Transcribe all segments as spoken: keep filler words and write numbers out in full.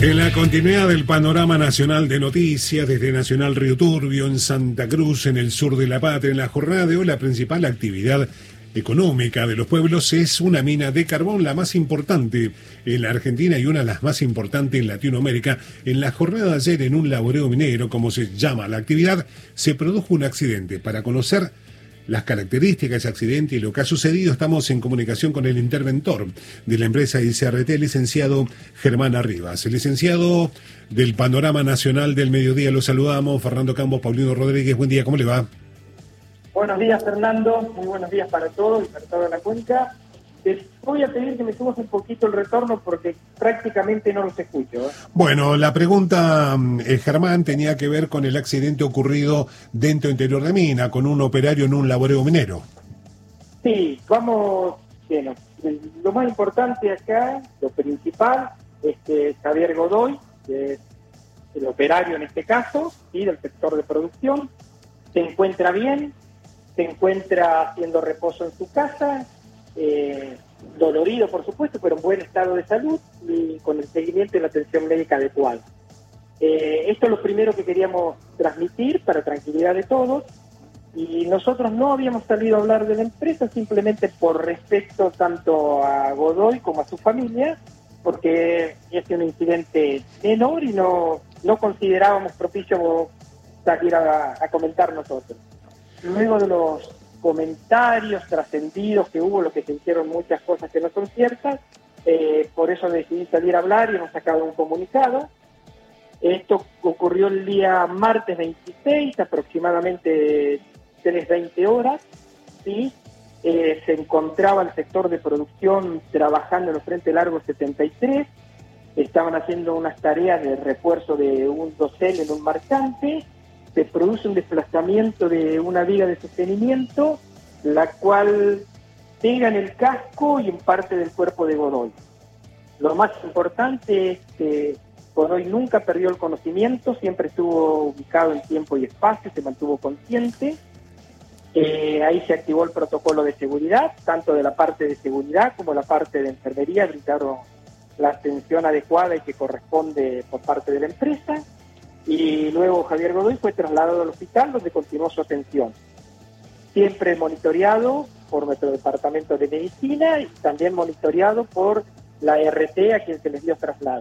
En la continuidad del panorama nacional de noticias, desde Nacional Río Turbio, en Santa Cruz, en el sur de la patria, en la jornada de hoy, la principal actividad económica de los pueblos es una mina de carbón, la más importante en la Argentina y una de las más importantes en Latinoamérica. En la jornada de ayer, en un laboreo minero, como se llama la actividad, se produjo un accidente. Para conocer las características de ese accidente y lo que ha sucedido, estamos en comunicación con el interventor de la empresa I C R T, el licenciado Germán Arribas. El licenciado del Panorama Nacional del Mediodía, lo saludamos. Fernando Campos, Paulino Rodríguez, buen día, ¿cómo le va? Buenos días, Fernando, muy buenos días para todos y para toda la cuenca. Les voy a pedir que me subas un poquito el retorno porque prácticamente no los escucho, ¿eh? Bueno, la pregunta, eh, Germán, tenía que ver con el accidente ocurrido dentro interior de mina, con un operario en un laboreo minero. Sí, vamos, bueno, lo más importante acá, lo principal, es que Javier Godoy, que es el operario en este caso, ¿sí?, del sector de producción, se encuentra bien, se encuentra haciendo reposo en su casa, eh, dolorido por supuesto, pero en buen estado de salud y con el seguimiento y la atención médica adecuada. Eh, esto es lo primero que queríamos transmitir para tranquilidad de todos, y nosotros no habíamos salido a hablar de la empresa simplemente por respeto tanto a Godoy como a su familia, porque es un incidente menor y no, no considerábamos propicio salir a, a comentar nosotros. Luego de los comentarios trascendidos que hubo, lo que se hicieron muchas cosas que no son ciertas, eh, por eso decidí salir a hablar y hemos sacado un comunicado. Esto ocurrió el día martes veintiséis, aproximadamente tres veinte horas, ¿sí? Eh, se encontraba el sector de producción trabajando en el Frente Largo setenta y tres, estaban haciendo unas tareas de refuerzo de un dosel en un marcante. Se produce un desplazamiento de una viga de sostenimiento, la cual pega en el casco y en parte del cuerpo de Godoy. Lo más importante es que Godoy nunca perdió el conocimiento, siempre estuvo ubicado en tiempo y espacio, se mantuvo consciente. Eh, ahí se activó el protocolo de seguridad, tanto de la parte de seguridad como la parte de enfermería, brindaron la atención adecuada y que corresponde por parte de la empresa. Y luego Javier Godoy fue trasladado al hospital donde continuó su atención. Siempre monitoreado por nuestro departamento de medicina y también monitoreado por la R T a quien se les dio traslado.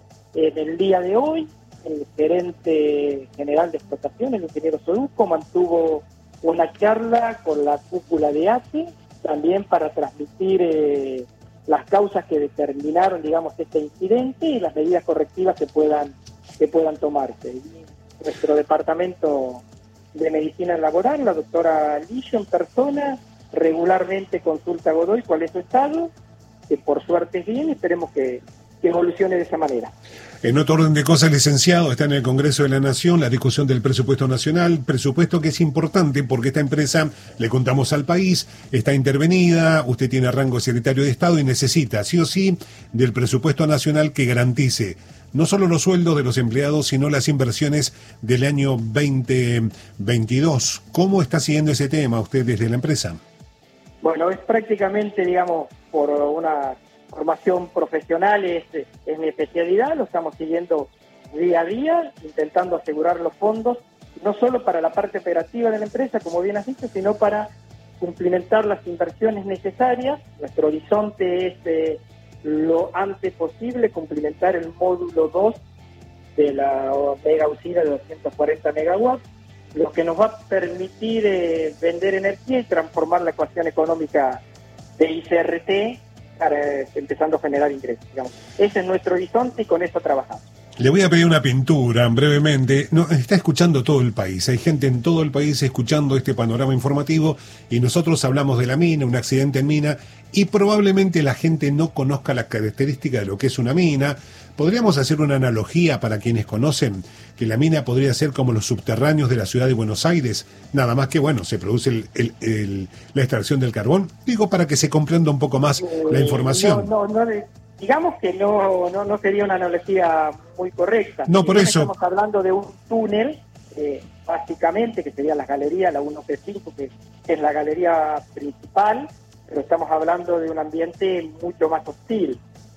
En el día de hoy, el gerente general de explotación, el ingeniero Soduco, mantuvo una charla con la cúpula de A T E, también para transmitir eh, las causas que determinaron, digamos, este incidente y las medidas correctivas que puedan que puedan tomarse. Y nuestro departamento de medicina laboral, la doctora Lillo en persona, regularmente consulta a Godoy cuál es su estado, que por suerte es bien, esperemos que, que evolucione de esa manera. En otro orden de cosas, licenciado, está en el Congreso de la Nación la discusión del presupuesto nacional, presupuesto que es importante porque esta empresa, le contamos al país, está intervenida, usted tiene rango de secretario de Estado y necesita, sí o sí, del presupuesto nacional que garantice no solo los sueldos de los empleados, sino las inversiones del año veinte veintidós. ¿Cómo está siguiendo ese tema usted desde la empresa? Bueno, es prácticamente, digamos, por una formación profesional, es, es mi especialidad, lo estamos siguiendo día a día, intentando asegurar los fondos, no solo para la parte operativa de la empresa, como bien has dicho, sino para cumplimentar las inversiones necesarias. Nuestro horizonte es eh, lo antes posible cumplimentar el módulo dos de la mega usina de doscientos cuarenta megawatts, lo que nos va a permitir eh, vender energía y transformar la ecuación económica de I C R T, para, eh, empezando a generar ingresos, digamos. Ese es nuestro horizonte y con eso trabajamos. Le voy a pedir una pintura brevemente. No, está escuchando todo el país. Hay gente en todo el país escuchando este panorama informativo y nosotros hablamos de la mina, un accidente en mina, y probablemente la gente no conozca las características de lo que es una mina. Podríamos hacer una analogía para quienes conocen que la mina podría ser como los subterráneos de la ciudad de Buenos Aires, nada más que, bueno, se produce el, el, el, la extracción del carbón. Digo, para que se comprenda un poco más eh, la información. No, no, no de... Digamos que no, no, no sería una analogía muy correcta. No, por eso. Estamos hablando de un túnel, eh, básicamente, que sería la galería, la ciento sesenta y cinco, que es la galería principal, pero estamos hablando de un ambiente mucho más hostil.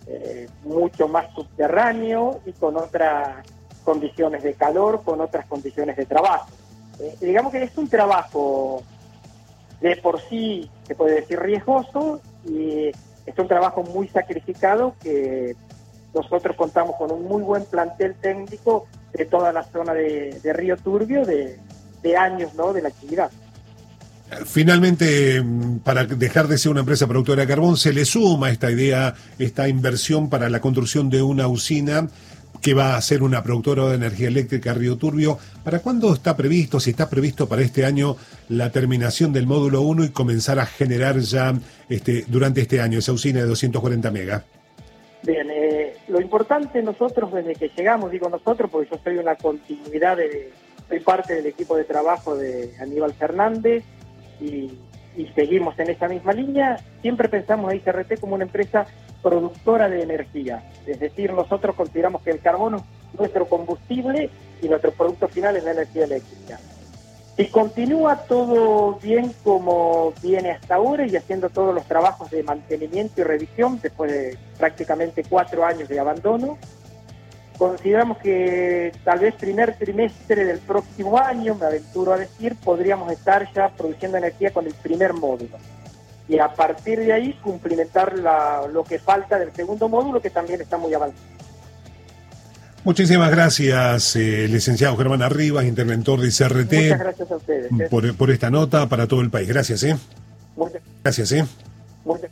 eh, mucho más subterráneo y con otras condiciones de calor, con otras condiciones de trabajo. Eh, digamos que es un trabajo de por sí, se puede decir, riesgoso, y es un trabajo muy sacrificado que nosotros contamos con un muy buen plantel técnico de toda la zona de, de Río Turbio, de, de años, ¿no?, de la actividad. Finalmente, para dejar de ser una empresa productora de carbón, se le suma esta idea, esta inversión para la construcción de una usina que va a ser una productora de energía eléctrica Río Turbio. ¿Para cuándo está previsto, si está previsto para este año, la terminación del módulo uno y comenzar a generar ya este, durante este año esa usina de doscientos cuarenta megas? Bien, eh, lo importante nosotros desde que llegamos, digo nosotros porque yo soy una continuidad, de, soy parte del equipo de trabajo de Aníbal Fernández y, y seguimos en esa misma línea, siempre pensamos a I C R T como una empresa productora de energía, es decir, nosotros consideramos que el carbono es nuestro combustible y nuestro producto final es la energía eléctrica. Si continúa todo bien como viene hasta ahora y haciendo todos los trabajos de mantenimiento y revisión después de prácticamente cuatro años de abandono, consideramos que tal vez primer trimestre del próximo año, me aventuro a decir, podríamos estar ya produciendo energía con el primer módulo. Y a partir de ahí cumplimentar la, lo que falta del segundo módulo, que también está muy avanzado. Muchísimas gracias, eh, licenciado Germán Arribas, interventor de I C R T. Muchas gracias a ustedes. ¿eh? Por, por esta nota para todo el país. Gracias, ¿eh? Muchas Gracias, ¿eh? Muchas